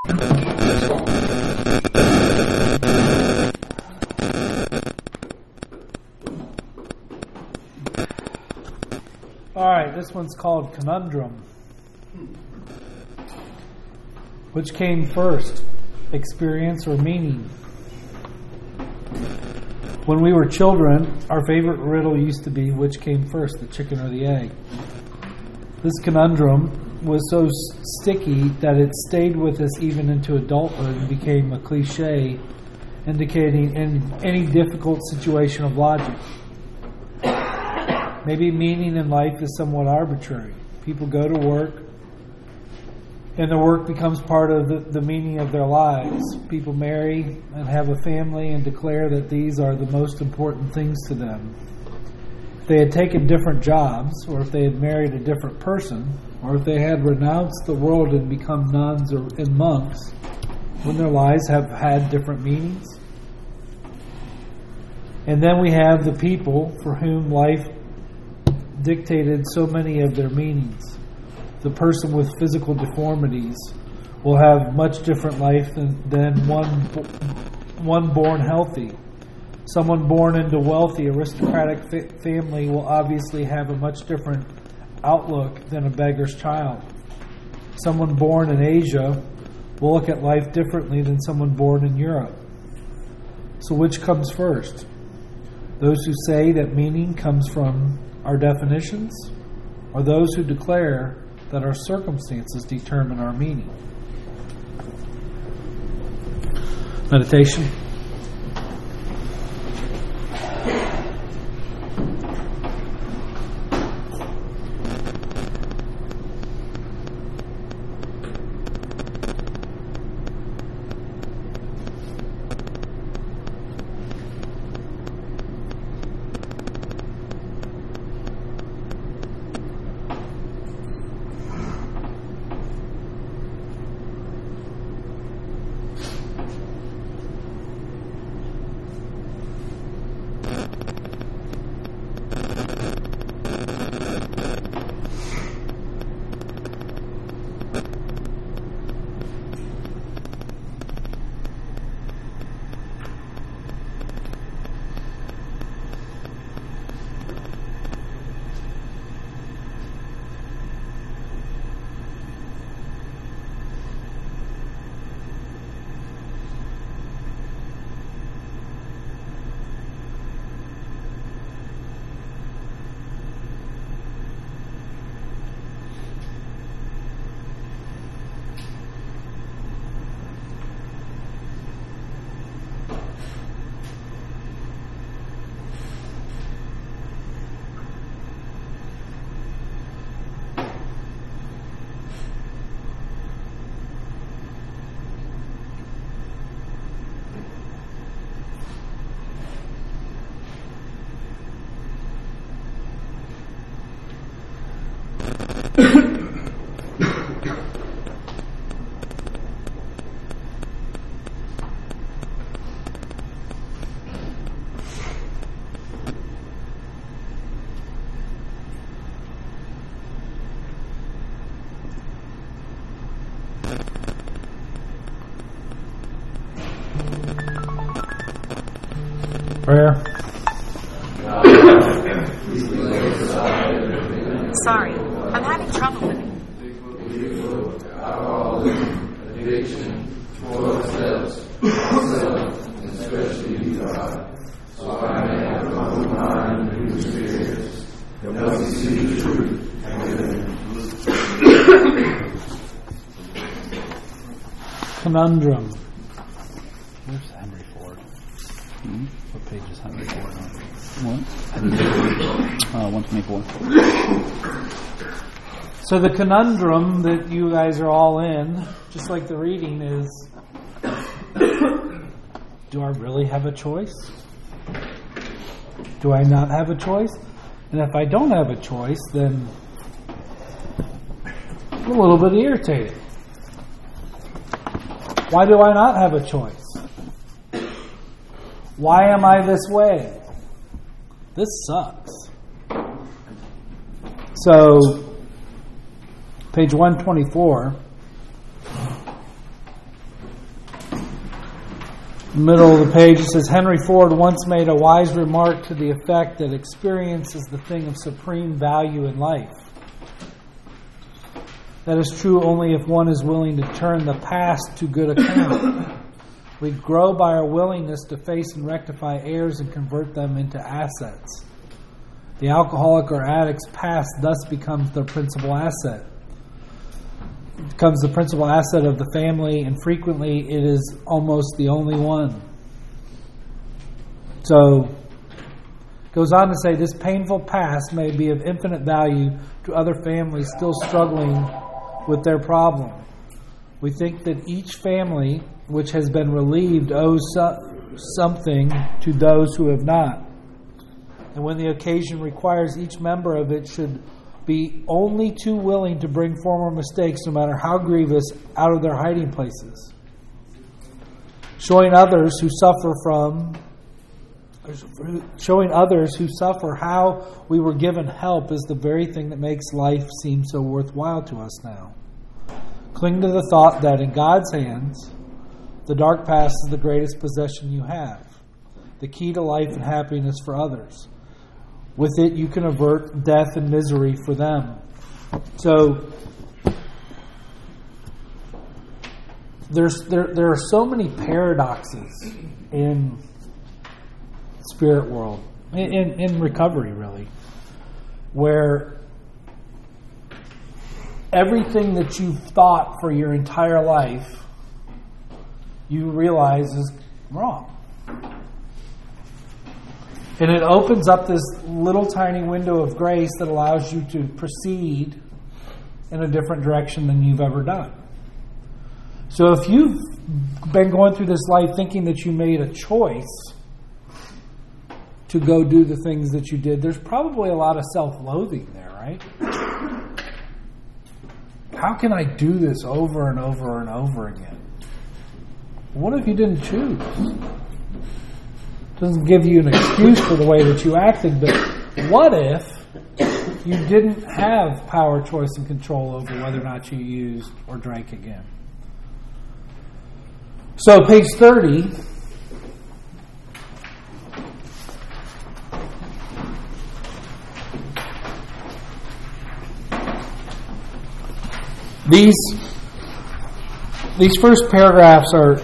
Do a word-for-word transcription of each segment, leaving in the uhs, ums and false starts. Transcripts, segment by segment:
All right, this one's called Conundrum. Which came first, experience or meaning? When we were children, our favorite riddle used to be, which came first, the chicken or the egg? This conundrum was so sticky that it stayed with us even into adulthood and became a cliche, indicating in any difficult situation of logic. Maybe meaning in life is somewhat arbitrary. People go to work, and their work becomes part of the, the meaning of their lives. People marry and have a family and declare that these are the most important things to them. If they had taken different jobs, or if they had married a different person, or if they had renounced the world and become nuns or and monks, wouldn't their lives have had different meanings? And then we have the people for whom life dictated so many of their meanings. The person with physical deformities will have much different life than, than one one born healthy. Someone born into wealthy, aristocratic fa- family will obviously have a much different outlook than a beggar's child. Someone born in Asia will look at life differently than someone born in Europe. So which comes first? Those who say that meaning comes from our definitions, or those who declare that our circumstances determine our meaning? Meditation. Prayer. Sorry, I'm having trouble with it. Addiction toward ourselves, ourselves, and especially God. So I may have my own mind and new experience. Help me see the truth. Conundrum. Where's Henry Ford? Hmm? What page is Henry Ford on? What? Uh, one twenty-four. So the conundrum that you guys are all in, just like the reading, is, do I really have a choice? Do I not have a choice? And if I don't have a choice, then I'm a little bit irritated. Why do I not have a choice? Why am I this way? This sucks. So, page one twenty-four. Middle of the page, it says, Henry Ford once made a wise remark to the effect that experience is the thing of supreme value in life. That is true only if one is willing to turn the past to good account. We grow by our willingness to face and rectify errors and convert them into assets. The alcoholic or addict's past thus becomes their principal asset. It becomes the principal asset of the family, and frequently it is almost the only one. So, it goes on to say, this painful past may be of infinite value to other families still struggling with their problem. We think that each family which has been relieved owes so- something to those who have not. And when the occasion requires, each member of it should be only too willing to bring former mistakes, no matter how grievous, out of their hiding places. Showing others who suffer from, showing others who suffer how we were given help is the very thing that makes life seem so worthwhile to us now. Cling to the thought that in God's hands, the dark past is the greatest possession you have, the key to life and happiness for others. With it, you can avert death and misery for them. So, there's there there are so many paradoxes in spirit world, in in recovery, really, where everything that you've thought for your entire life, you realize is wrong. And it opens up this little tiny window of grace that allows you to proceed in a different direction than you've ever done. So if you've been going through this life thinking that you made a choice to go do the things that you did, there's probably a lot of self-loathing there, right? How can I do this over and over and over again? What if you didn't choose? Doesn't give you an excuse for the way that you acted, but what if you didn't have power, choice, and control over whether or not you used or drank again? So, page thirty. These these first paragraphs are.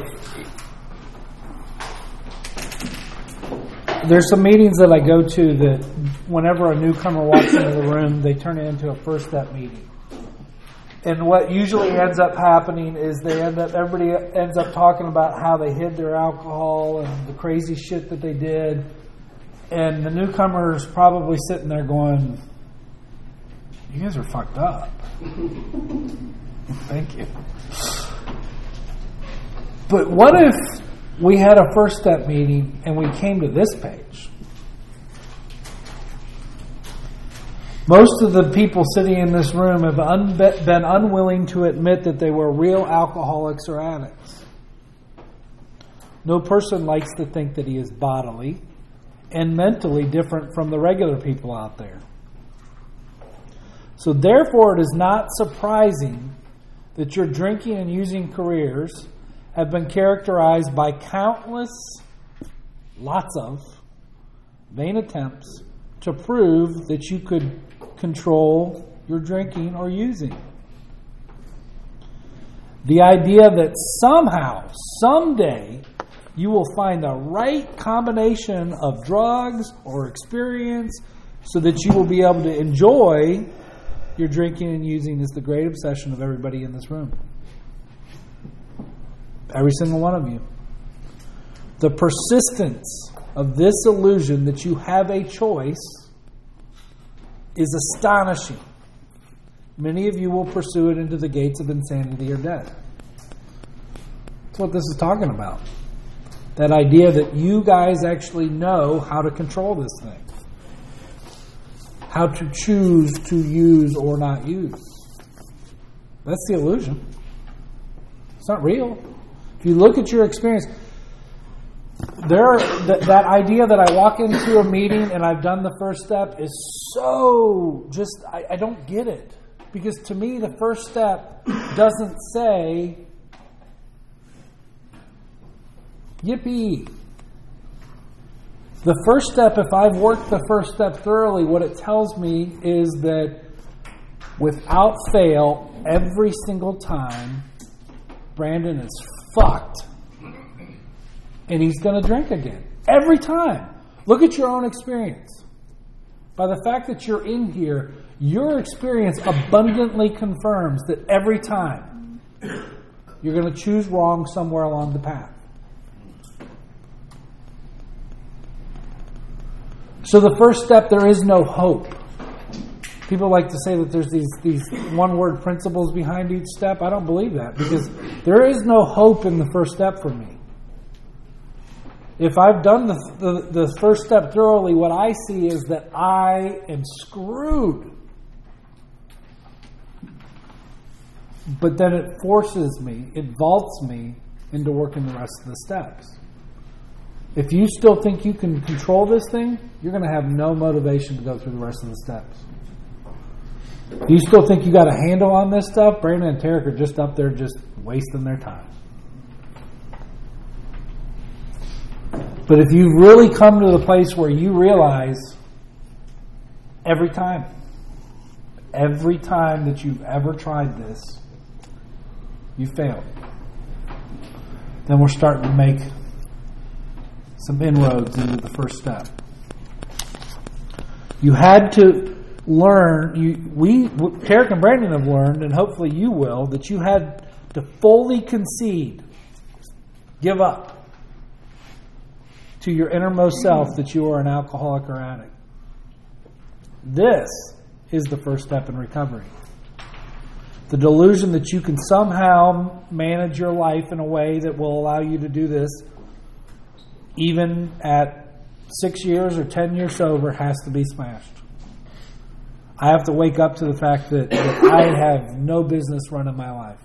There's some meetings that I go to that whenever a newcomer walks into the room, they turn it into a first step meeting. And what usually ends up happening is they end up everybody ends up talking about how they hid their alcohol and the crazy shit that they did. And the newcomer's probably sitting there going, "You guys are fucked up." Thank you. But what if we had a first step meeting and we came to this page? Most of the people sitting in this room have un- been unwilling to admit that they were real alcoholics or addicts. No person likes to think that he is bodily and mentally different from the regular people out there. So therefore, it is not surprising that your drinking and using careers have been characterized by countless, lots of, vain attempts to prove that you could control your drinking or using. The idea that somehow, someday, you will find the right combination of drugs or experience so that you will be able to enjoy your drinking and using is the great obsession of everybody in this room. Every single one of you. The persistence of this illusion that you have a choice is astonishing. Many of you will pursue it into the gates of insanity or death. That's what this is talking about. That idea that you guys actually know how to control this thing. How to choose to use or not use. That's the illusion. It's not real. If you look at your experience, there are, th- that idea that I walk into a meeting and I've done the first step is so just, I, I don't get it. Because to me, the first step doesn't say, Yippee! The first step, if I've worked the first step thoroughly, what it tells me is that without fail, every single time, Brandon is fucked. And he's going to drink again. Every time. Look at your own experience. By the fact that you're in here, your experience abundantly confirms that every time you're going to choose wrong somewhere along the path. So the first step, there is no hope. People like to say that there's these, these one-word principles behind each step. I don't believe that, because there is no hope in the first step for me. If I've done the, the, the first step thoroughly, what I see is that I am screwed. But then it forces me, it vaults me into working the rest of the steps. If you still think you can control this thing, you're going to have no motivation to go through the rest of the steps. If you still think you got a handle on this stuff, Brandon and Tarek are just up there just wasting their time. But if you've really come to the place where you realize every time, every time that you've ever tried this, you failed, then we're starting to make some inroads into the first step. You had to learn, you, we, Tarek and Brandon have learned, and hopefully you will, that you had to fully concede, give up to your innermost self that you are an alcoholic or addict. This is the first step in recovery. The delusion that you can somehow manage your life in a way that will allow you to do this, even at six years or ten years sober, has to be smashed. I have to wake up to the fact that, that I have no business running my life.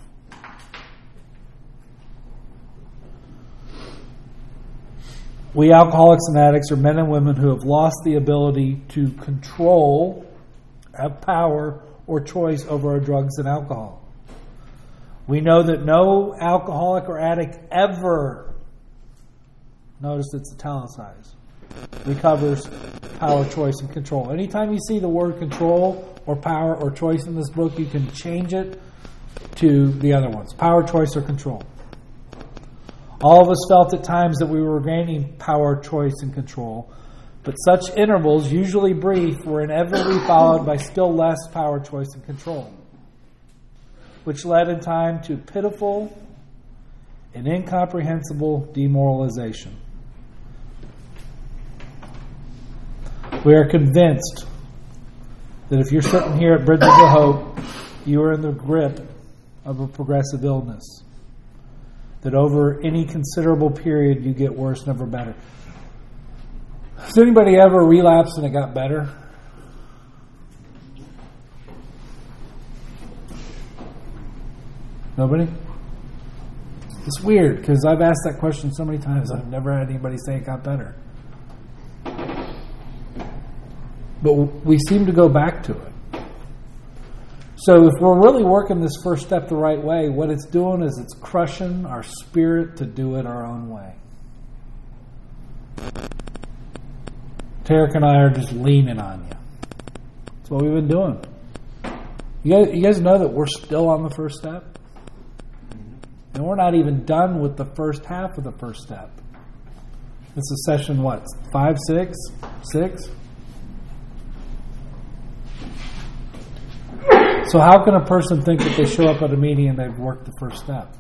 We alcoholics and addicts are men and women who have lost the ability to control, have power, or choice over our drugs and alcohol. We know that no alcoholic or addict ever, notice it's italicized, recovers power, choice, and control. Anytime you see the word control or power or choice in this book, you can change it to the other ones. Power, choice, or control. All of us felt at times that we were gaining power, choice, and control, but such intervals, usually brief, were inevitably followed by still less power, choice, and control, which led in time to pitiful and incomprehensible demoralization. We are convinced that if you're sitting here at Bridges of Hope, you are in the grip of a progressive illness. That over any considerable period you get worse, never better. Has anybody ever relapsed and it got better? Nobody? It's weird because I've asked that question so many times. I've never had anybody say it got better. But we seem to go back to it. So if we're really working this first step the right way, what it's doing is it's crushing our spirit to do it our own way. Tarek and I are just leaning on you. That's what we've been doing. You guys, you guys know that we're still on the first step? And we're not even done with the first half of the first step. This is session, what, five, six, six? So how can a person think that they show up at a meeting and they've worked the first step?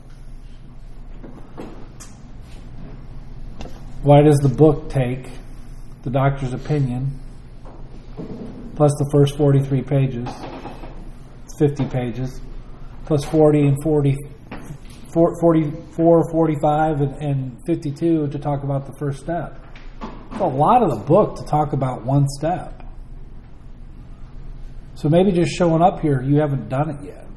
Why does the book take the doctor's opinion plus the first forty-three pages, it's fifty pages, plus forty and forty, forty-four, forty-five, and, and fifty-two to talk about the first step? It's a lot of the book to talk about one step. So maybe just showing up here, you haven't done it yet.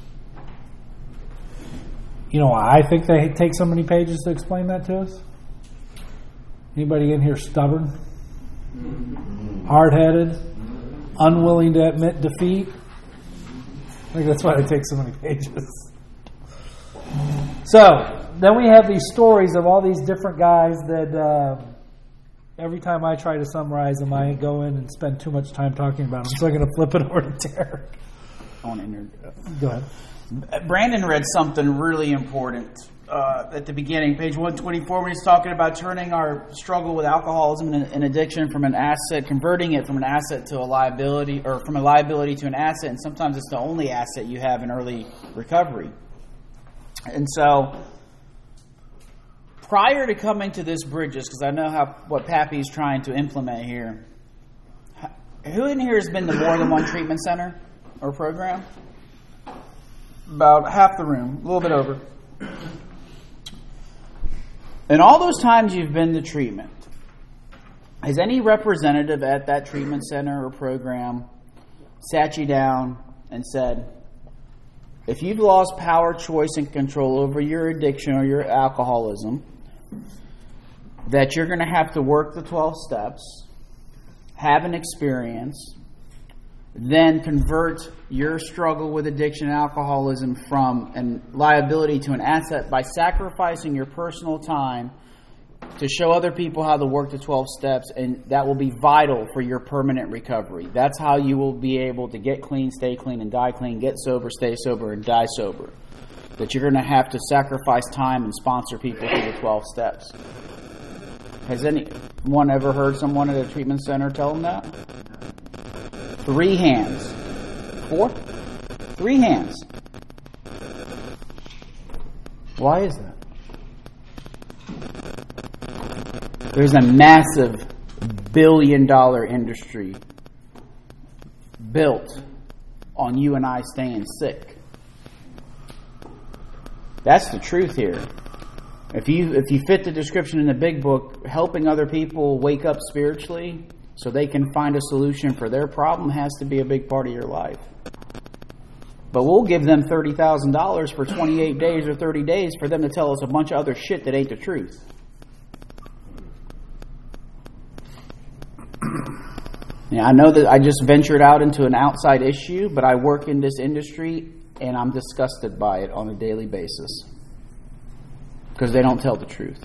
You know, I think they take so many pages to explain that to us. Anybody in here stubborn, hard-headed, unwilling to admit defeat? I think that's why they take so many pages. So, then we have these stories of all these different guys that uh, every time I try to summarize them, I go in and spend too much time talking about them. So I'm going to flip it over to Derek. I want to inter- Go ahead. Brandon read something really important uh, at the beginning, page one twenty-four, when he's talking about turning our struggle with alcoholism and, and addiction from an asset, converting it from an asset to a liability, or from a liability to an asset, and sometimes it's the only asset you have in early recovery. And so, prior to coming to this Bridges, because I know how what Pappy's trying to implement here, who in here has been to more than one treatment center or program? About half the room, a little bit over. And all those times you've been to treatment, has any representative at that treatment center or program sat you down and said, if you've lost power, choice, and control over your addiction or your alcoholism, that you're going to have to work the twelve steps, have an experience, then convert your struggle with addiction and alcoholism from a liability to an asset by sacrificing your personal time to show other people how to work the twelve steps, and that will be vital for your permanent recovery. That's how you will be able to get clean, stay clean, and die clean, get sober, stay sober, and die sober. That you're going to have to sacrifice time and sponsor people through the twelve steps. Has anyone ever heard someone at a treatment center tell them that? Three hands. Four? Three hands. Why is that? There's a massive billion dollar industry built on you and I staying sick. That's the truth here. If you if you fit the description in the big book, helping other people wake up spiritually so they can find a solution for their problem has to be a big part of your life. But we'll give them thirty thousand dollars for twenty-eight days or thirty days for them to tell us a bunch of other shit that ain't the truth. Yeah, I know that I just ventured out into an outside issue, but I work in this industry and I'm disgusted by it on a daily basis because they don't tell the truth.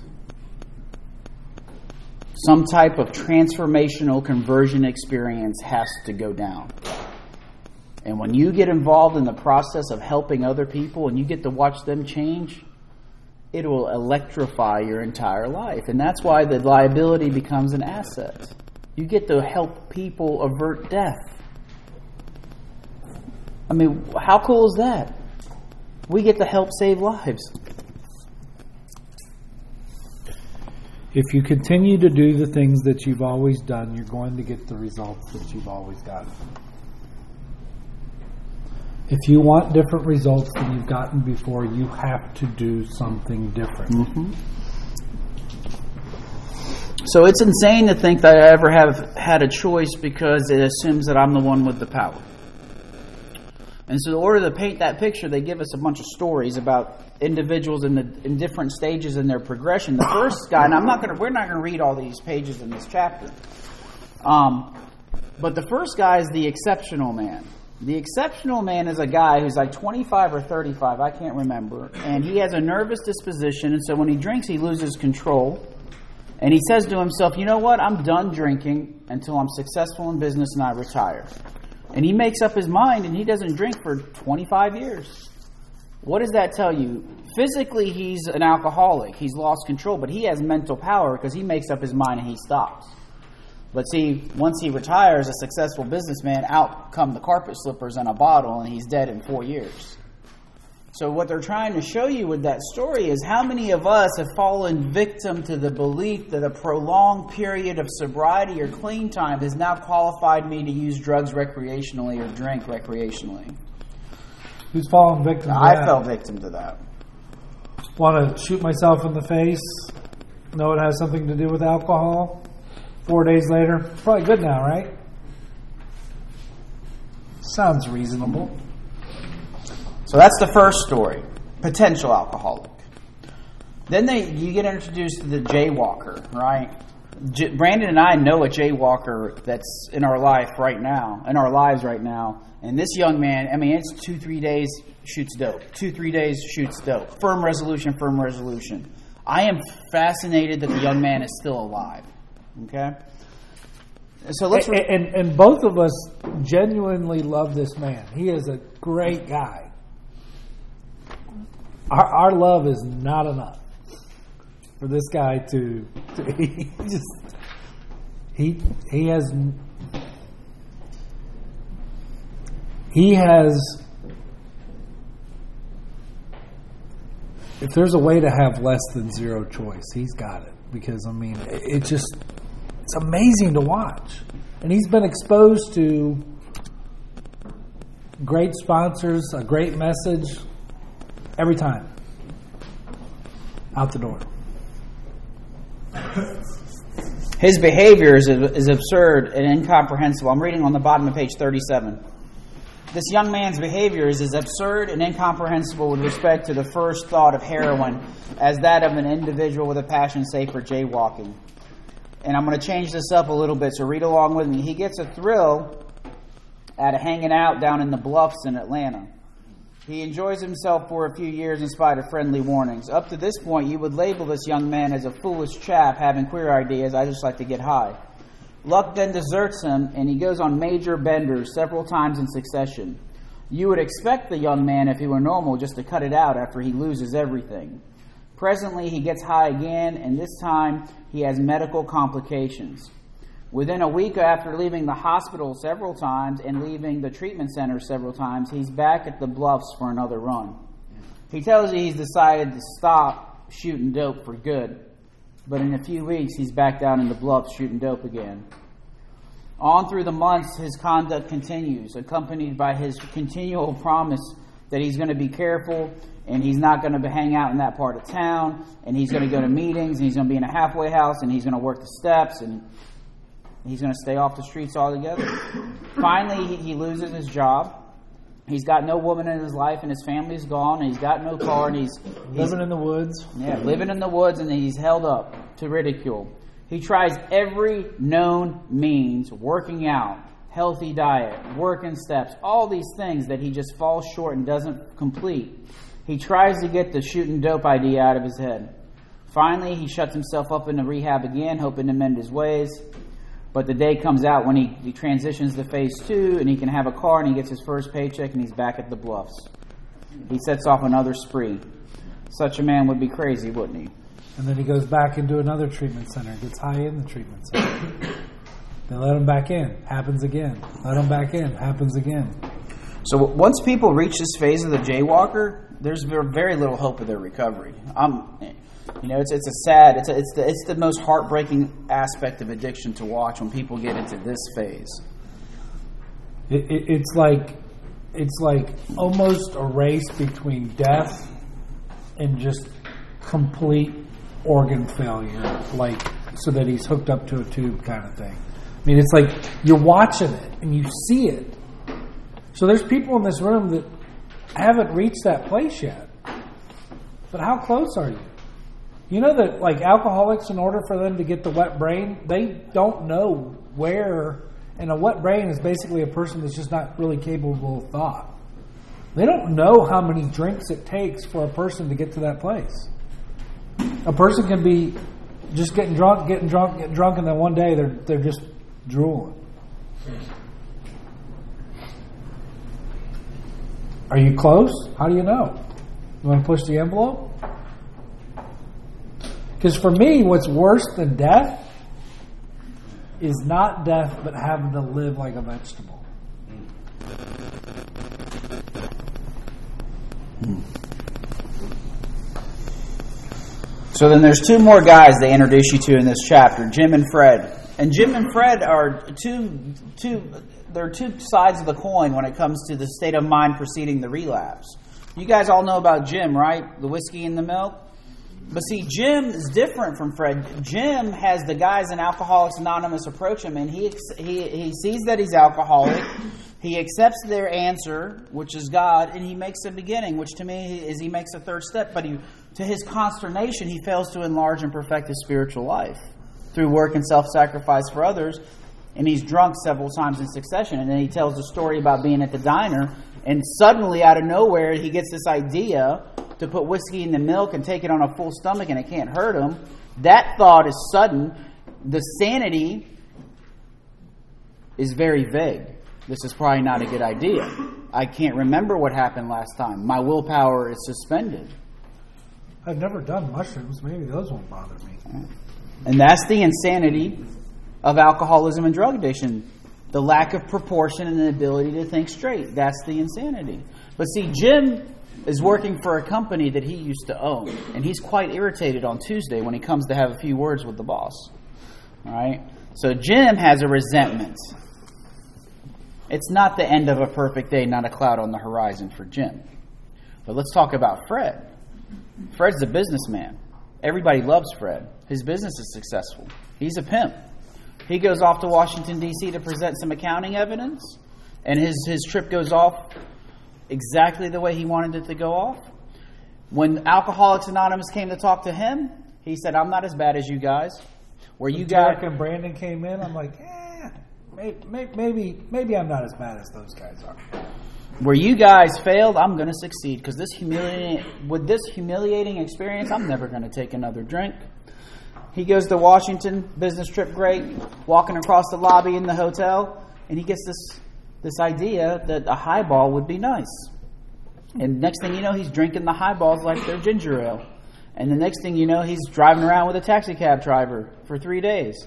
Some type of transformational conversion experience has to go down. And when you get involved in the process of helping other people and you get to watch them change, it will electrify your entire life. And that's why the liability becomes an asset. You get to help people avert death. I mean, how cool is that? We get to help save lives. If you continue to do the things that you've always done, you're going to get the results that you've always gotten. If you want different results than you've gotten before, you have to do something different. Mm-hmm. So it's insane to think that I ever have had a choice because it assumes that I'm the one with the power. And so in order to paint that picture, they give us a bunch of stories about individuals in the in different stages in their progression. The first guy, and I'm not going to, we're not going to read all these pages in this chapter. Um, but the first guy is the exceptional man. The exceptional man is a guy who's like twenty-five or thirty-five, I can't remember, and he has a nervous disposition, and so when he drinks, he loses control. And he says to himself, you know what, I'm done drinking until I'm successful in business and I retire. And he makes up his mind and he doesn't drink for twenty-five years. What does that tell you? Physically, he's an alcoholic. He's lost control, but he has mental power because he makes up his mind and he stops. But see, once he retires, a successful businessman, out come the carpet slippers and a bottle, and he's dead in four years. So what they're trying to show you with that story is how many of us have fallen victim to the belief that a prolonged period of sobriety or clean time has now qualified me to use drugs recreationally or drink recreationally. Who's fallen victim to I that? fell victim to that. Want to shoot myself in the face? Know it has something to do with alcohol? Four days later, probably good now, right? Sounds reasonable. So that's the first story, potential alcoholic. Then they you get introduced to the jaywalker, right? J- Brandon and I know a jaywalker that's in our life right now, in our lives right now. And this young man, I mean, it's two, three days, shoots dope. Two, three days, shoots dope. Firm resolution, firm resolution. I am fascinated that the young man is still alive. Okay? So let's and, and and both of us genuinely love this man. He is a great guy. Our, our love is not enough for this guy to, to he just he he has he has if there's a way to have less than zero choice, he's got it. Because I mean, it, it just it's amazing to watch. And he's been exposed to great sponsors, a great message every time. Out the door. His behavior is, is absurd and incomprehensible. I'm reading on the bottom of page thirty-seven. This young man's behavior is as absurd and incomprehensible with respect to the first thought of heroin as that of an individual with a passion, say, for jaywalking. And I'm going to change this up a little bit, so read along with me. He gets a thrill out of hanging out down in the Bluffs in Atlanta. He enjoys himself for a few years in spite of friendly warnings. Up to this point, you would label this young man as a foolish chap having queer ideas. I just like to get high. Luck then deserts him, and he goes on major benders several times in succession. You would expect the young man, if he were normal, just to cut it out after he loses everything. Presently, he gets high again, and this time he has medical complications. Within a week after leaving the hospital several times and leaving the treatment center several times, he's back at the Bluffs for another run. He tells you he's decided to stop shooting dope for good, but in a few weeks he's back down in the Bluffs shooting dope again. On through the months, his conduct continues, accompanied by his continual promise that he's going to be careful and he's not going to hang out in that part of town, and he's going to go to meetings, and he's going to be in a halfway house, and he's going to work the steps, and he's going to stay off the streets altogether. Finally, he, he loses his job. He's got no woman in his life, and his family's gone, and he's got no car, and he's... he's living in the woods. Yeah, living in the woods, and he's held up to ridicule. He tries every known means, working out, healthy diet, working steps, all these things that he just falls short and doesn't complete. He tries to get the shooting dope idea out of his head. Finally, he shuts himself up into rehab again, hoping to mend his ways. But the day comes out when he, he transitions to phase two, and he can have a car, and he gets his first paycheck, and he's back at the Bluffs. He sets off another spree. Such a man would be crazy, wouldn't he? And then he goes back into another treatment center, gets high in the treatment center. They let him back in, happens again. Let him back in, happens again. So once people reach this phase of the jaywalker, there's very little hope of their recovery. Um, you know, it's it's a sad, it's a, it's the it's the most heartbreaking aspect of addiction to watch when people get into this phase. It, it, it's like it's like almost a race between death and just complete organ failure, like so that he's hooked up to a tube kind of thing. I mean, it's like you're watching it and you see it. So there's people in this room that haven't reached that place yet. But how close are you? You know that, like, alcoholics, in order for them to get the wet brain, they don't know where. And a wet brain is basically a person that's just not really capable of thought. They don't know how many drinks it takes for a person to get to that place. A person can be just getting drunk, getting drunk, getting drunk, and then one day they're they're just drooling. Are you close? How do you know? You want to push the envelope? Because for me, what's worse than death is not death, but having to live like a vegetable. So then there's two more guys they introduce you to in this chapter, Jim and Fred. And Jim and Fred are two two there are two sides of the coin when it comes to the state of mind preceding the relapse. You guys all know about Jim, right? The whiskey and the milk. But see, Jim is different from Fred. Jim has the guys in Alcoholics Anonymous approach him, and he he he sees that he's alcoholic. He accepts their answer, which is God, and he makes a beginning, which to me is he makes a third step. But he, to his consternation, he fails to enlarge and perfect his spiritual life. through work and self-sacrifice for others. And he's drunk several times in succession. And then he tells the story about being at the diner. And suddenly, out of nowhere, he gets this idea to put whiskey in the milk and take it on a full stomach and it can't hurt him. That thought is sudden. The sanity is very vague. This is probably not a good idea. I can't remember what happened last time. My willpower is suspended. I've never done mushrooms. Maybe those won't bother me. And that's the insanity of alcoholism and drug addiction. The lack of proportion and the ability to think straight. That's the insanity. But see, Jim is working for a company that he used to own. And he's quite irritated on Tuesday when he comes to have a few words with the boss. All right? So Jim has a resentment. It's not the end of a perfect day, not a cloud on the horizon for Jim. But let's talk about Fred. Fred's a businessman. Everybody loves Fred. His business is successful. He's a pimp. He goes off to Washington, D C to present some accounting evidence, and his, his trip goes off exactly the way he wanted it to go off. When Alcoholics Anonymous came to talk to him, he said, I'm not as bad as you guys. Where you guys and Brandon came in, I'm like, eh, maybe, maybe, maybe I'm not as bad as those guys are. Where you guys failed, I'm going to succeed, because this humiliating, with this humiliating experience, I'm never going to take another drink. He goes to Washington, business trip great, walking across the lobby in the hotel, and he gets this this idea that a highball would be nice. And next thing you know, he's drinking the highballs like they're ginger ale. And the next thing you know, he's driving around with a taxi cab driver for three days.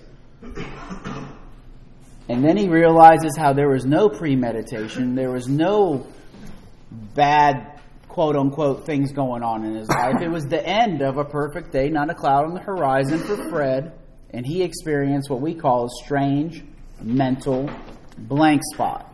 And then he realizes how there was no premeditation, there was no bad quote-unquote things going on in his life. It was the end of a perfect day, not a cloud on the horizon for Fred, and he experienced what we call a strange mental blank spot.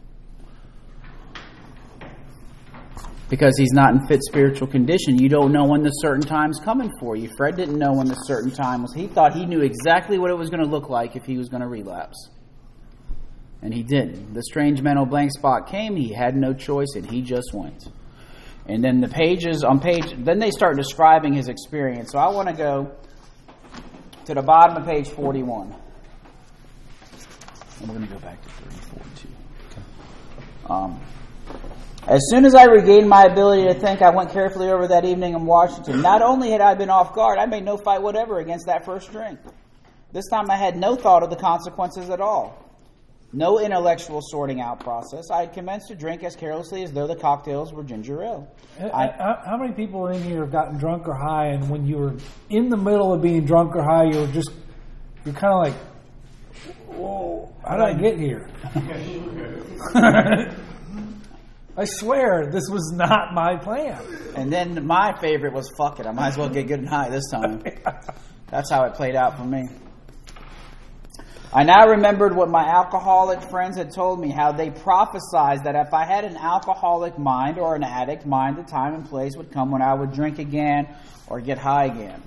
Because he's not in fit spiritual condition. You don't know when the certain time's coming for you. Fred didn't know when the certain time was. He thought he knew exactly what it was going to look like if he was going to relapse. And he didn't. The strange mental blank spot came, he had no choice, and he just went. And then the pages on page, then they start describing his experience. So I want to go to the bottom of page forty-one. And we're going to go back to thirty-four too. Okay. Um, as soon as I regained my ability to think, I went carefully over that evening in Washington. Not only had I been off guard, I made no fight whatever against that first drink. This time I had no thought of the consequences at all. No intellectual sorting out process. I had commenced to drink as carelessly as though the cocktails were ginger ale. I, how, how many people in here have gotten drunk or high, and when you were in the middle of being drunk or high, you were just, you're kind of like, whoa, how did I get here? I swear, this was not my plan. And then my favorite was, fuck it, I might as well get good and high this time. That's how it played out for me. I now remembered what my alcoholic friends had told me, how they prophesied that if I had an alcoholic mind or an addict mind, the time and place would come when I would drink again or get high again.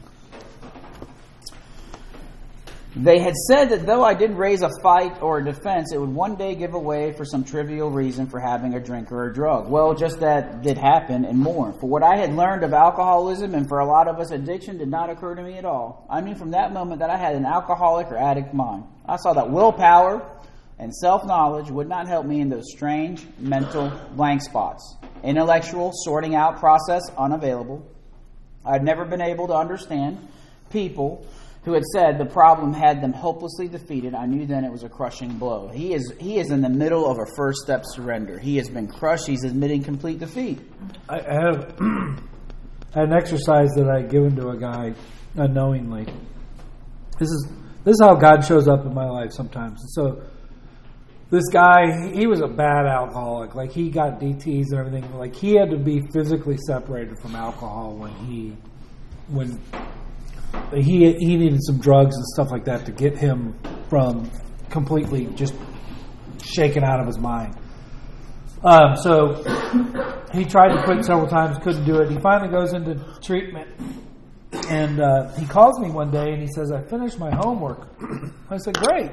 They had said that though I didn't raise a fight or a defense, it would one day give away for some trivial reason for having a drink or a drug. Well, just that did happen and more. For what I had learned of alcoholism, and for a lot of us, addiction did not occur to me at all. I knew from that moment that I had an alcoholic or addict mind. I saw that willpower and self-knowledge would not help me in those strange mental blank spots. Intellectual sorting out process unavailable. I'd never been able to understand people who had said the problem had them hopelessly defeated. I knew then it was a crushing blow. He is he is in the middle of a first step surrender. He has been crushed. He's admitting complete defeat. I have I had an exercise that I had given to a guy unknowingly. This is this is how God shows up in my life sometimes. So this guy, he was a bad alcoholic. Like, he got D Ts and everything. Like, he had to be physically separated from alcohol when he when he he needed some drugs and stuff like that to get him from completely just shaken out of his mind. Um, so he tried to quit several times, couldn't do it. He finally goes into treatment, and uh, he calls me one day and he says, "I finished my homework." I said, "Great.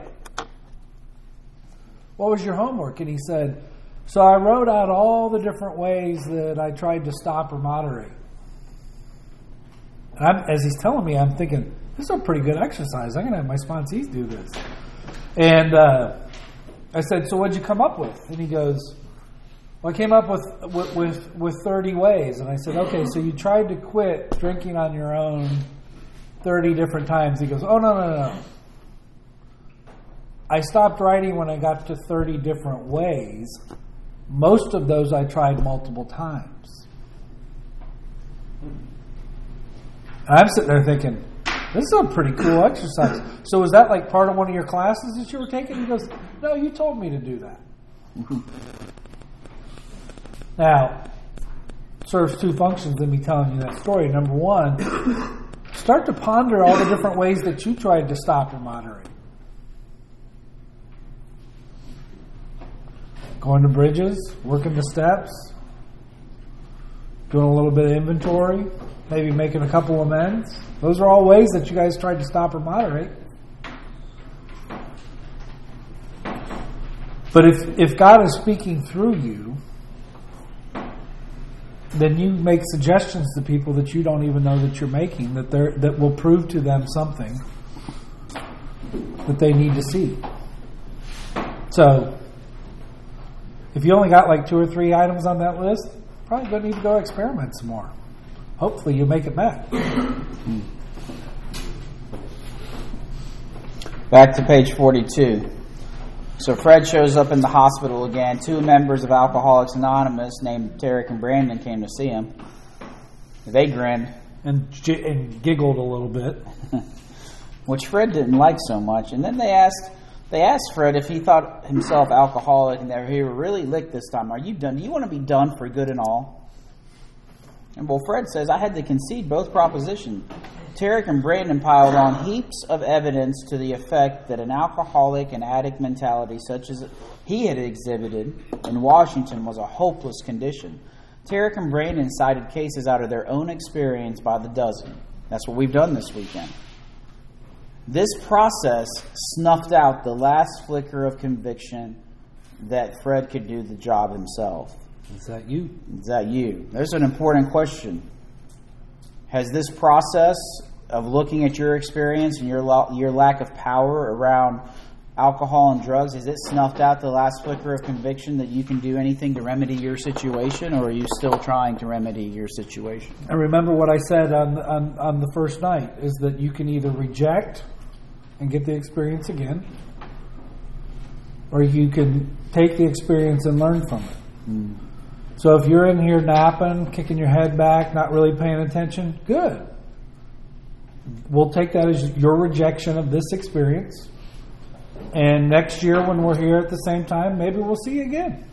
What was your homework?" And he said, "So I wrote out all the different ways that I tried to stop or moderate." And I'm, as he's telling me, I'm thinking, this is a pretty good exercise. I'm going to have my sponsees do this. And uh, I said, so what'd you come up with? And he goes, well, I came up with, with, with, with thirty ways. And I said, okay, so you tried to quit drinking on your own thirty different times. He goes, oh, no, no, no. I stopped writing when I got to thirty different ways. Most of those I tried multiple times. And I'm sitting there thinking, this is a pretty cool exercise. So was that like part of one of your classes that you were taking? He goes, no, you told me to do that. Now, it serves two functions in me telling you that story. Number one, start to ponder all the different ways that you tried to stop or moderate. Going to bridges, working the steps, doing a little bit of inventory, maybe making a couple amends. Those are all ways that you guys tried to stop or moderate. But if, if God is speaking through you, then you make suggestions to people that you don't even know that you're making, that they're, that will prove to them something that they need to see. So, if you only got like two or three items on that list, probably don't need to go experiment some more. Hopefully you'll make it back. Back to page forty-two. So Fred shows up in the hospital again. Two members of Alcoholics Anonymous named Tarek and Brandon came to see him. They grinned. And, j- and giggled a little bit. Which Fred didn't like so much. And then they asked they asked Fred if he thought himself alcoholic and that he were really licked this time. Are you done? Do you want to be done for good and all? And well, Fred says, I had to concede both propositions. Tarek and Brandon piled on heaps of evidence to the effect that an alcoholic and addict mentality such as he had exhibited in Washington was a hopeless condition. Tarek and Brandon cited cases out of their own experience by the dozen. That's what we've done this weekend. This process snuffed out the last flicker of conviction that Fred could do the job himself. Is that you? Is that you? There's an important question. Has this process of looking at your experience and your lo- your lack of power around alcohol and drugs, has it snuffed out the last flicker of conviction that you can do anything to remedy your situation, or are you still trying to remedy your situation? And remember what I said on, on, on the first night, is that you can either reject and get the experience again, or you can take the experience and learn from it. Mm. So if you're in here napping, kicking your head back, not really paying attention, good. We'll take that as your rejection of this experience. And next year when we're here at the same time, maybe we'll see you again.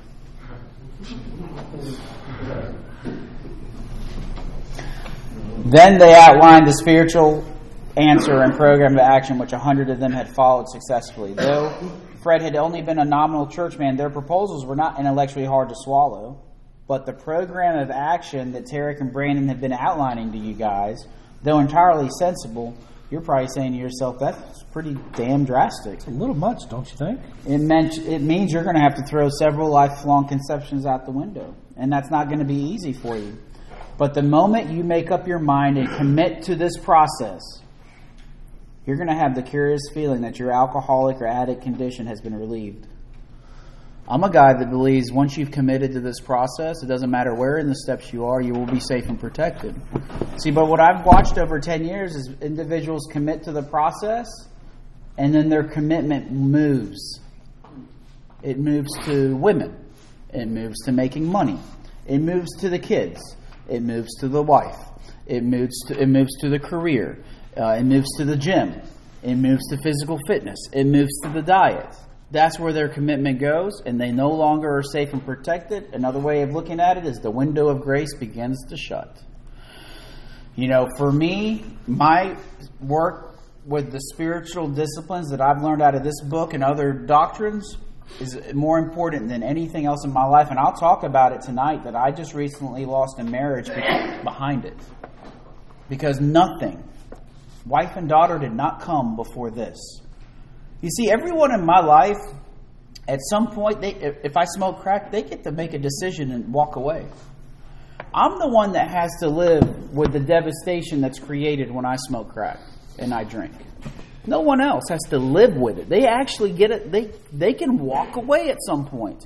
Then they outlined the spiritual answer and program of action, which a hundred of them had followed successfully. Though Fred had only been a nominal churchman, their proposals were not intellectually hard to swallow. But the program of action that Tarek and Brandon have been outlining to you guys, though entirely sensible, you're probably saying to yourself, that's pretty damn drastic. It's a little much, don't you think? It meant it means you're going to have to throw several lifelong conceptions out the window. And that's not going to be easy for you. But the moment you make up your mind and commit to this process, you're going to have the curious feeling that your alcoholic or addict condition has been relieved. I'm a guy that believes once you've committed to this process, it doesn't matter where in the steps you are, you will be safe and protected. See, but what I've watched over ten years is individuals commit to the process, and then their commitment moves. It moves to women. It moves to making money. It moves to the kids. It moves to the wife. It moves to, it moves to the career. Uh, it moves to the gym. It moves to physical fitness. It moves to the diet. That's where their commitment goes, and they no longer are safe and protected. Another way of looking at it is the window of grace begins to shut. You know, for me, my work with the spiritual disciplines that I've learned out of this book and other doctrines is more important than anything else in my life. And I'll talk about it tonight, that I just recently lost a marriage behind it. Because nothing, wife and daughter, did not come before this. You see, everyone in my life, at some point, they, if I smoke crack, they get to make a decision and walk away. I'm the one that has to live with the devastation that's created when I smoke crack and I drink. No one else has to live with it. They actually get it. They, they can walk away at some point.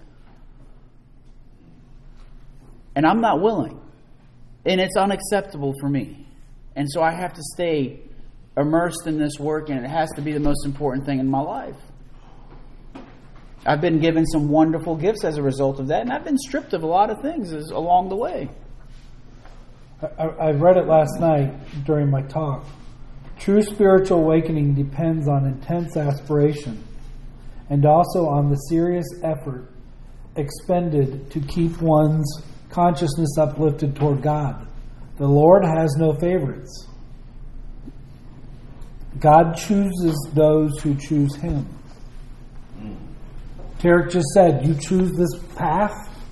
And I'm not willing. And it's unacceptable for me. And so I have to stay immersed in this work, and it has to be the most important thing in my life. I've been given some wonderful gifts as a result of that, and I've been stripped of a lot of things as, along the way. I, I read it last night during my talk. True spiritual awakening depends on intense aspiration and also on the serious effort expended to keep one's consciousness uplifted toward God. The Lord has no favorites. God chooses those who choose Him. Tarek just said, you choose this path,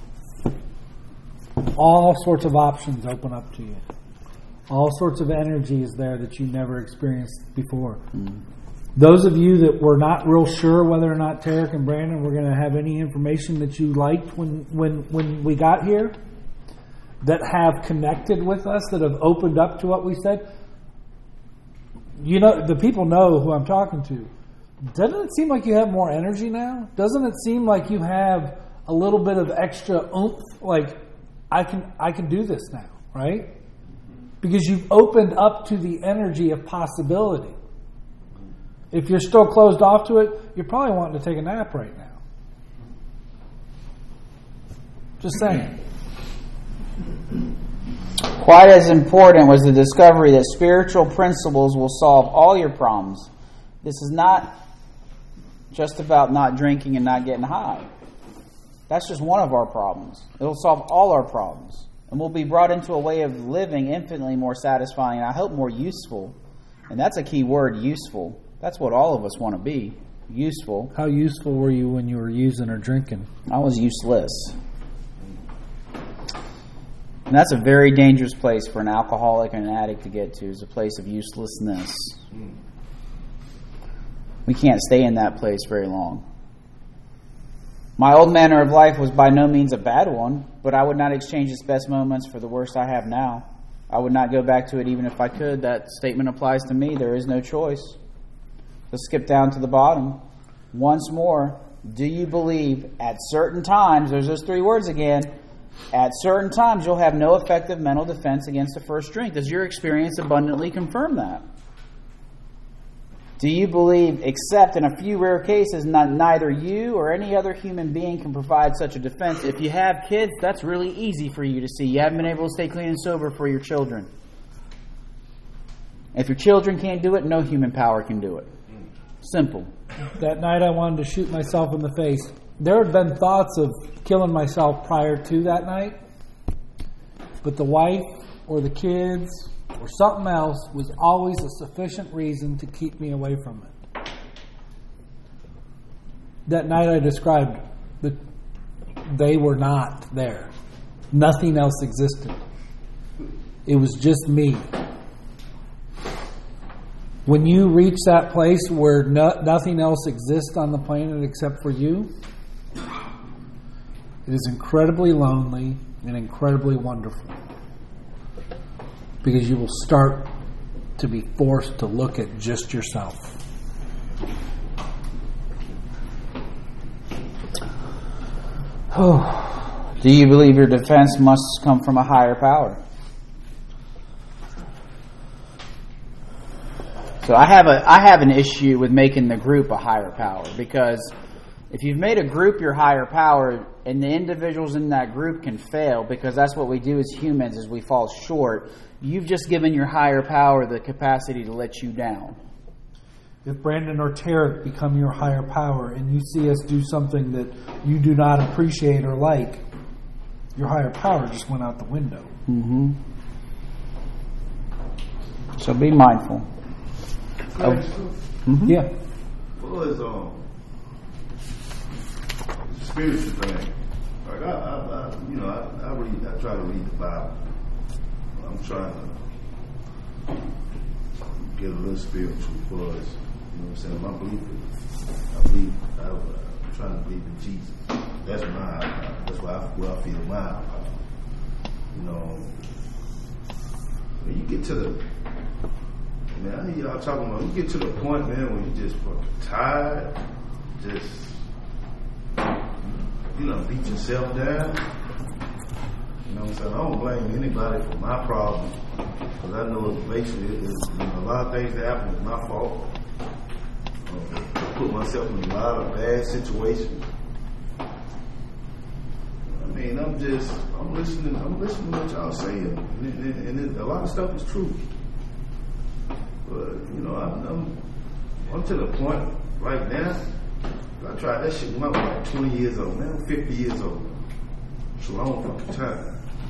all sorts of options open up to you. All sorts of energy is there that you never experienced before. Mm. Those of you that were not real sure whether or not Tarek and Brandon were going to have any information that you liked when, when, when we got here, that have connected with us, that have opened up to what we said, you know, the people know who I'm talking to. Doesn't it seem like you have more energy now? Doesn't it seem like you have a little bit of extra oomph? Like, I can I can do this now, right? Because you've opened up to the energy of possibility. If you're still closed off to it, you're probably wanting to take a nap right now. Just saying. Quite as important was the discovery that spiritual principles will solve all your problems. This is not just about not drinking and not getting high. That's just one of our problems. It will solve all our problems. And we'll be brought into a way of living infinitely more satisfying and I hope more useful. And that's a key word, useful. That's what all of us want to be, useful. How useful were you when you were using or drinking? I was useless. And that's a very dangerous place for an alcoholic and an addict to get to, is a place of uselessness. We can't stay in that place very long. My old manner of life was by no means a bad one, but I would not exchange its best moments for the worst I have now. I would not go back to it even if I could. That statement applies to me. There is no choice. Let's skip down to the bottom. Once more, do you believe at certain times, there's those three words again, at certain times you'll have no effective mental defense against the first drink? Does your experience abundantly confirm that? Do you believe, except in a few rare cases, not, neither you or any other human being can provide such a defense? If you have kids, that's really easy for you to see. You haven't been able to stay clean and sober for your children. If your children can't do it, no human power can do it. Simple. That night I wanted to shoot myself in the face. There had been thoughts of killing myself prior to that night, but the wife or the kids or something else was always a sufficient reason to keep me away from it. That night I described that they were not there. Nothing else existed. It was just me. When you reach that place where no, nothing else exists on the planet except for you, it is incredibly lonely and incredibly wonderful. Because you will start to be forced to look at just yourself. Do you believe your defense must come from a higher power? So I have a I have an issue with making the group a higher power, because if you've made a group your higher power and the individuals in that group can fail, because that's what we do as humans, is we fall short, you've just given your higher power the capacity to let you down. If Brandon or Tarek become your higher power and you see us do something that you do not appreciate or like, your higher power just went out the window. Mm-hmm. So be mindful. Oh. Mm-hmm. Yeah. What is um spiritual thing? Like I, I, I you know, I, I read, I try to read the Bible. I'm trying to get a little spiritual buzz. You know what I'm saying? My belief is, I believe, I, I'm trying to believe in Jesus. That's my, that's why I, where I feel my, you know. when you get to the, man, I hear y'all talking about, you get to the point, man, when you just fucking tired, just, you know, beat yourself down. You know what I'm saying? I don't blame anybody for my problem, because I know basically it's, you know, a lot of things that happen is my fault. Uh, I put myself in a lot of bad situations. I mean, I'm just, I'm listening, I'm listening to what y'all saying, and, and, and it, a lot of stuff is true. But, you know, I'm, I'm, I'm to the point right now, I tried that shit when I was like twenty years old, man, I'm fifty years old. It's a long fucking time.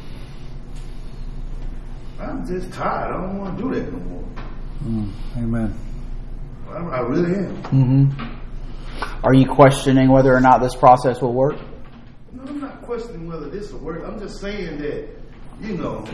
I'm just tired, I don't want to do that no more. Mm, amen. I, I really am. Mm-hmm. Are you questioning whether or not this process will work? No, I'm not questioning whether this will work. I'm just saying that, you know,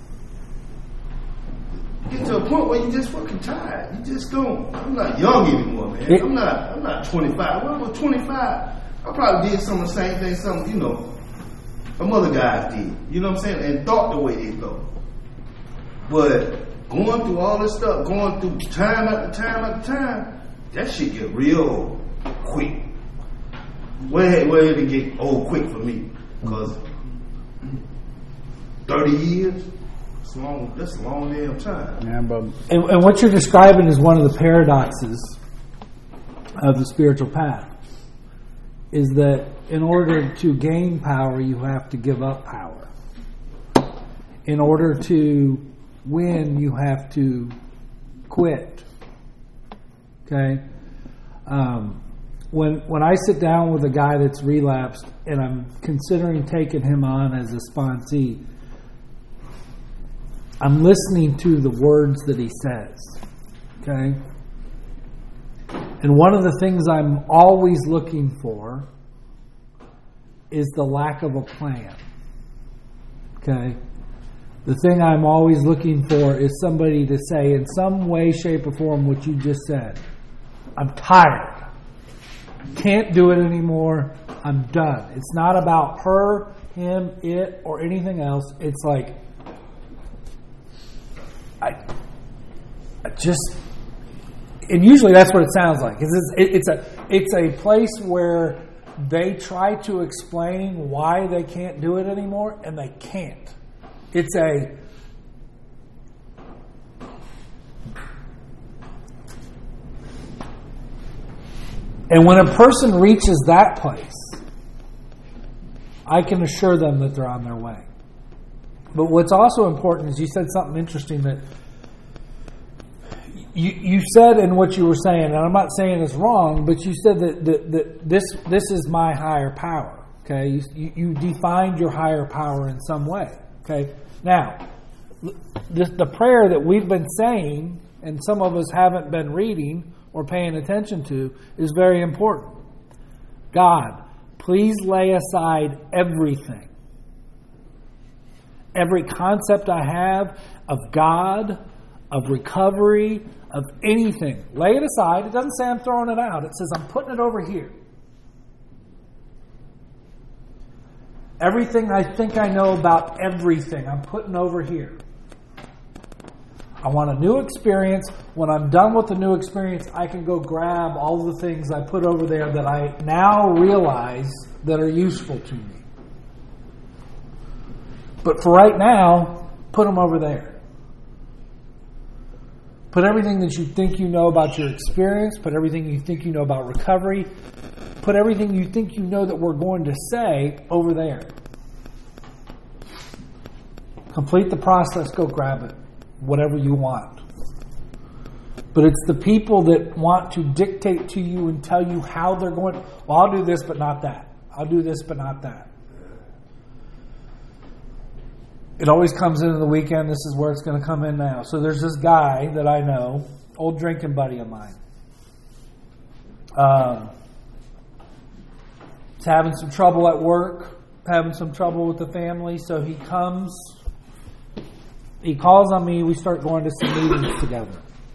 you get to a point where you just fucking tired. You just don't. I'm not young anymore, man. It, I'm not. I'm not twenty-five. When I was twenty-five, I probably did some of the same thing. Some, you know, some other guys did. You know what I'm saying? And thought the way they thought. But going through all this stuff, going through time after time after time, that shit get real quick. Where, where did it get old quick for me? Because thirty years, that's long, that's a long damn time. Yeah, but and, and what you're describing is one of the paradoxes of the spiritual path. Is that in order to gain power, you have to give up power. In order to win, you have to quit. Okay? Um, when when I sit down with a guy that's relapsed and I'm considering taking him on as a sponsee, I'm listening to the words that he says. Okay? And one of the things I'm always looking for is the lack of a plan. Okay? The thing I'm always looking for is somebody to say in some way, shape, or form what you just said. I'm tired. Can't do it anymore. I'm done. It's not about her, him, it, or anything else. It's like, I, I just, and usually that's what it sounds like. It's, it's a, it's a place where they try to explain why they can't do it anymore, and they can't. It's a and when a person reaches that place, I can assure them that they're on their way. But what's also important is you said something interesting that you you said in what you were saying, and I'm not saying it's wrong, but you said that, that, that this this is my higher power. Okay, you, you, you defined your higher power in some way. Okay, now the, the prayer that we've been saying, and some of us haven't been reading or paying attention to, is very important. God, please lay aside everything. Every concept I have of God, of recovery, of anything. Lay it aside. It doesn't say I'm throwing it out. It says I'm putting it over here. Everything I think I know about everything, I'm putting over here. I want a new experience. When I'm done with the new experience, I can go grab all the things I put over there that I now realize that are useful to me. But for right now, put them over there. Put everything that you think you know about your experience, put everything you think you know about recovery, put everything you think you know that we're going to say over there. Complete the process, go grab it. Whatever you want. But it's the people that want to dictate to you and tell you how they're going. Well, I'll do this, but not that. I'll do this, but not that. It always comes into the weekend. This is where it's going to come in now. So there's this guy that I know, old drinking buddy of mine. Um, he's having some trouble at work, having some trouble with the family, so he comes. He calls on me. We start going to some meetings together.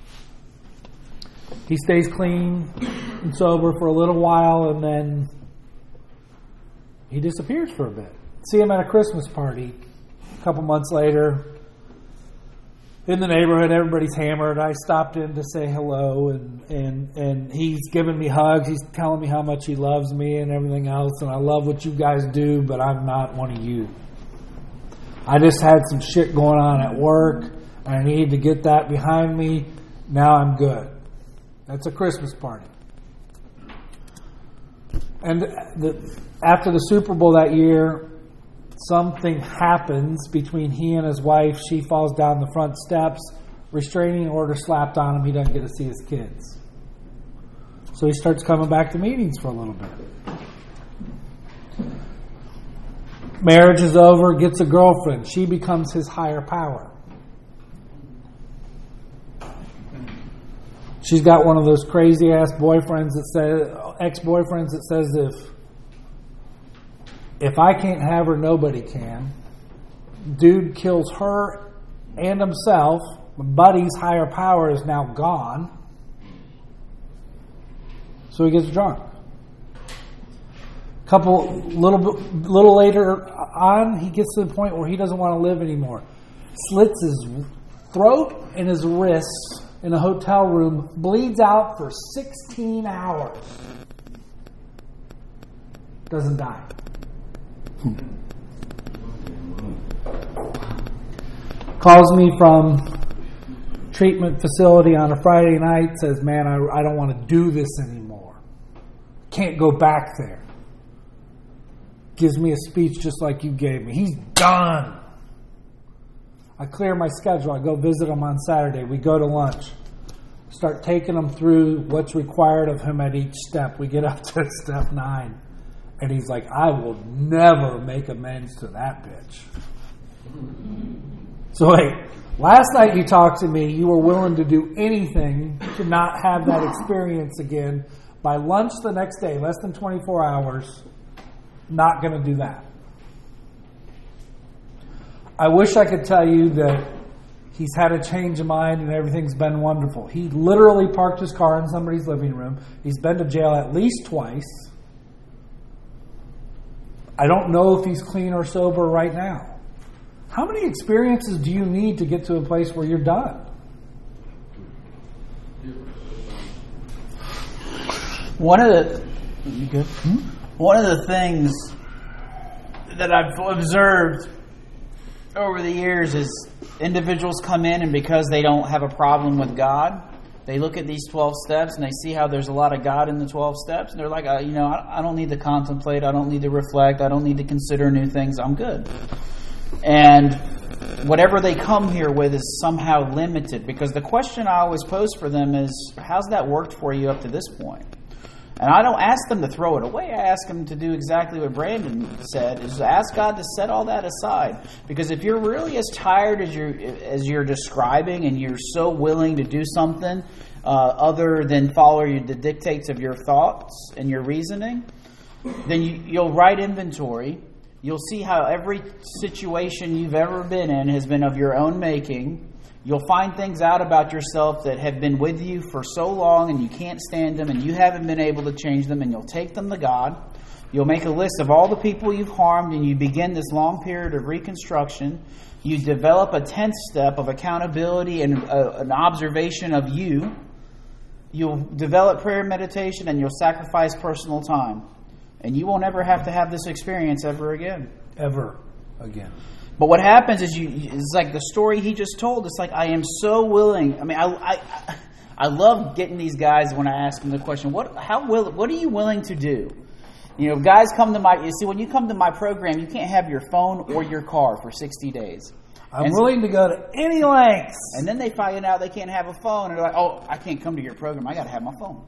He stays clean and sober for a little while, and then he disappears for a bit. See him at a Christmas party a couple months later. in the neighborhood. Everybody's hammered. I stopped in to say hello, and, and, and he's giving me hugs. He's telling me how much he loves me and everything else, and I love what you guys do, but I'm not one of you. I just had some shit going on at work, and I needed to get that behind me. Now I'm good. That's a Christmas party. And the, after the Super Bowl that year, something happens between he and his wife. She falls down the front steps. Restraining order slapped on him. He doesn't get to see his kids. So he starts coming back to meetings for a little bit. Marriage is over, gets a girlfriend. She becomes his higher power. She's got one of those crazy ass boyfriends that says, ex-boyfriends that says if if I can't have her, nobody can. Dude kills her and himself. Buddy's higher power is now gone. So he gets drunk. Couple little little later on, he gets to the point where he doesn't want to live anymore. Slits his throat and his wrists in a hotel room, bleeds out for sixteen hours. Doesn't die. Calls me from treatment facility on a Friday night, says, man, I, I don't want to do this anymore. Can't go back there. Gives me a speech just like you gave me. He's done. I clear my schedule. I go visit him on Saturday. We go to lunch. Start taking him through what's required of him at each step. We get up to step nine. And he's like, I will never make amends to that bitch. So wait, last night you talked to me. You were willing to do anything to not have that experience again. By lunch the next day, less than twenty-four hours, not going to do that. I wish I could tell you that he's had a change of mind and everything's been wonderful. He literally parked his car in somebody's living room. He's been to jail at least twice. I don't know if he's clean or sober right now. How many experiences do you need to get to a place where you're done? One of the you good? Hmm? One of the things that I've observed over the years is individuals come in, and because they don't have a problem with God, they look at these twelve steps and they see how there's a lot of God in the twelve steps, and they're like, uh, you know, I, I don't need to contemplate, I don't need to reflect, I don't need to consider new things, I'm good. And whatever they come here with is somehow limited, because the question I always pose for them is, how's that worked for you up to this point? And I don't ask them to throw it away. I ask them to do exactly what Brandon said, is to ask God to set all that aside. Because if you're really as tired as you're, as you're describing, and you're so willing to do something uh, other than follow the dictates of your thoughts and your reasoning, then you, you'll write inventory. You'll see how every situation you've ever been in has been of your own making. You'll find things out about yourself that have been with you for so long and you can't stand them and you haven't been able to change them, and you'll take them to God. You'll make a list of all the people you've harmed, and you begin this long period of reconstruction. You develop a tenth step of accountability and a, an observation of you. You'll develop prayer and meditation, and you'll sacrifice personal time. And you won't ever have to have this experience ever again. Ever again. But what happens is, you it's like the story he just told. It's like, I am so willing. I mean, I I, I love getting these guys when I ask them the question, what how will what are you willing to do? You know, guys come to my, you see, when you come to my program, you can't have your phone or your car for sixty days. I'm and willing to go to any lengths. And then they find out they can't have a phone, and they're like, oh, I can't come to your program. I got to have my phone.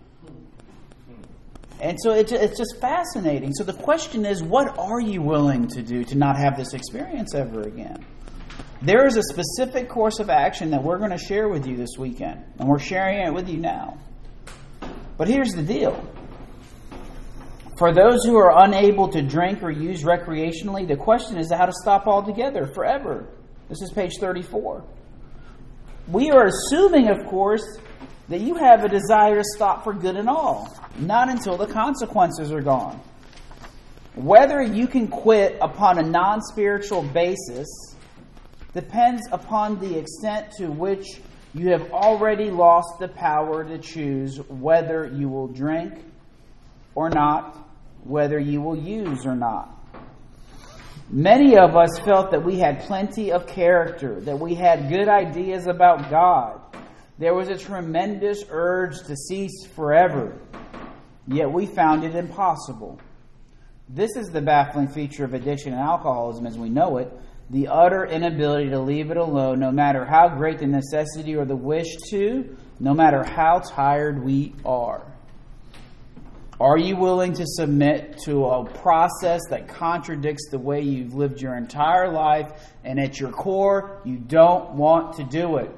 And so it's it's just fascinating. So the question is, what are you willing to do to not have this experience ever again? There is a specific course of action that we're going to share with you this weekend. And we're sharing it with you now. But here's the deal. For those who are unable to drink or use recreationally, the question is how to stop altogether, forever. This is page thirty-four. We are assuming, of course, that you have a desire to stop for good and all. Not until the consequences are gone. Whether you can quit upon a non-spiritual basis depends upon the extent to which you have already lost the power to choose whether you will drink or not, whether you will use or not. Many of us felt that we had plenty of character, that we had good ideas about God. There was a tremendous urge to cease forever, yet we found it impossible. This is the baffling feature of addiction and alcoholism as we know it, the utter inability to leave it alone, no matter how great the necessity or the wish to, no matter how tired we are. Are you willing to submit to a process that contradicts the way you've lived your entire life, and at your core, you don't want to do it?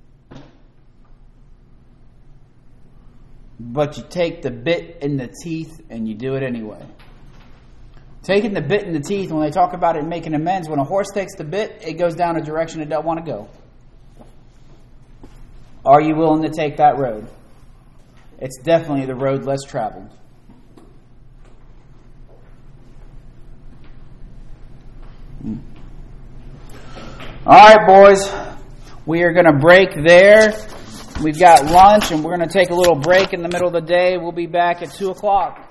But you take the bit in the teeth and you do it anyway. Taking the bit in the teeth, when they talk about it and making amends, when a horse takes the bit, it goes down a direction it doesn't want to go. Are you willing to take that road? It's definitely the road less traveled. All right, boys. We are going to break there. We've got lunch, and we're going to take a little break in the middle of the day. We'll be back at two o'clock.